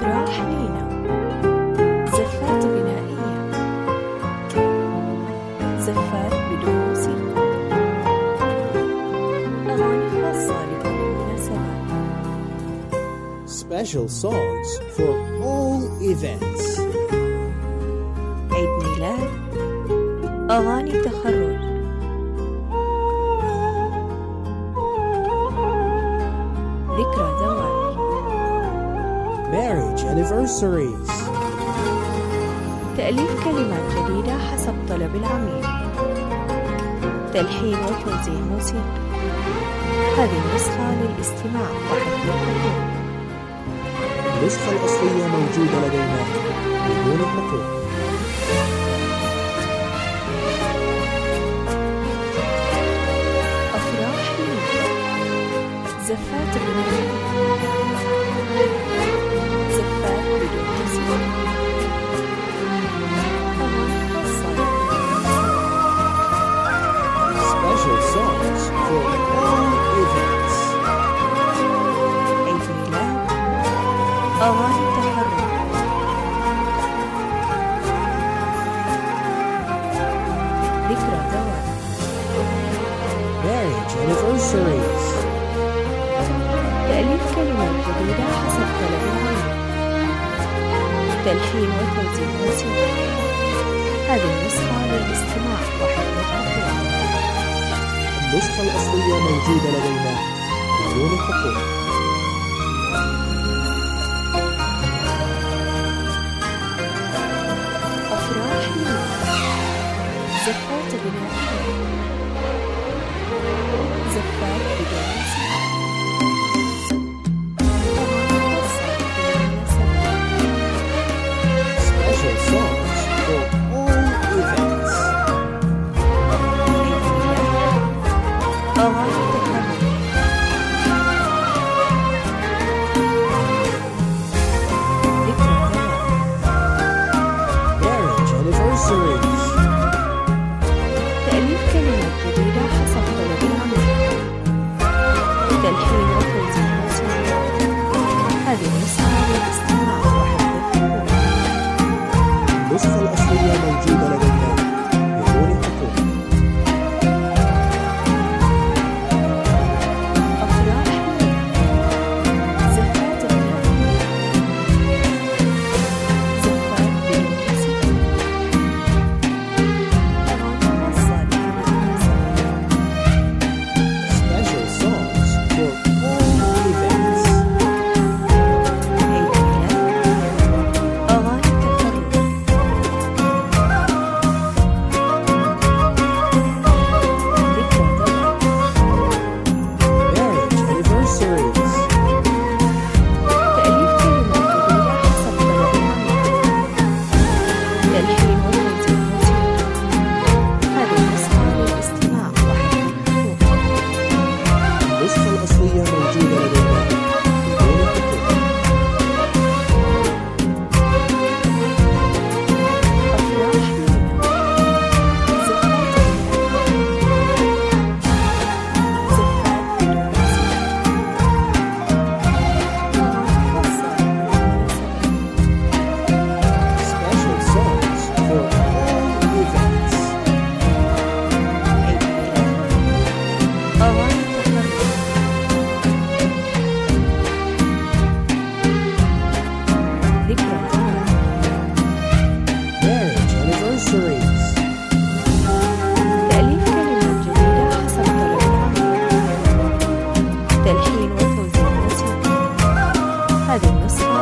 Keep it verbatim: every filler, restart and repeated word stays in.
أفراح لينا، زفات غنائية، زفات بدون موسيقى، أغاني خاصة لكل المناسبات. Special songs for all events. عيد ميلاد، أغاني تخرج، ذكرى زواج، Marriage anniversaries. تأليف كلمات جديدة حسب طلب العميل، تلحين وتوزيع موسيقي. هذه النسخة للاستماع وحفظ الحضور. النسخة الأصلية موجودة لدينا بدون الحقوق. أفراح لينا، زفات غنائية، زفات بدون موسيقى، أغاني خاصة للمناسبات. Special songs for all events. عيد ميلاد، أغاني تخرج، ذكرى زواج، Marriage anniversaries. تأليف كلمات جديدة حسب طلب العميل، تلحين وتوزيع موسيقي. هذه النسخة للاستماع وحفظ الحضور. النسخة الأصلية موجودة لدينا بدون الحقوق. أفراح لينا، زفات غنائية، زفات بدون موسيقى، أغاني خاصة للمناسبات. Special songs for all events. عيد ميلاد، أغاني تخرج، ذكرى زواج، Marriage anniversaries. تأليف كلمات جديدة حسب طلب العميل، تلحين وتوزيع موسيقى. هذه النسخة للاستماع وحفظ الحضور. النسخة الأصلية موجودة لدينا بدون الحقوق. أفراح لينا، زفات غنائية، زفات بدون موسيقى، أغاني خاصة للمناسبات. Special songs for all events. عيد ميلاد، أغاني تخرج، ذكرى زواج، Marriage anniversaries. تأليف كلمات جديدة حسب طلب العميل، تلحين وتوزيع موسيقي. هذه النسخة للاستماع وحفظ الحضور. النسخة الأصلية موجودة لدينا بدون الحقوق. أفراح لينا، زفات غنائية، زفات بدون موسيقى، أغاني خاصة للمناسبات. Special songs for all events. عيد ميلاد، أغاني تخرج، ذكرى زواج، Marriage anniversaries. تأليف كلمات جديدة حسب طلب العميل، تلحين وتوزيع موسيقي. هذه النسخة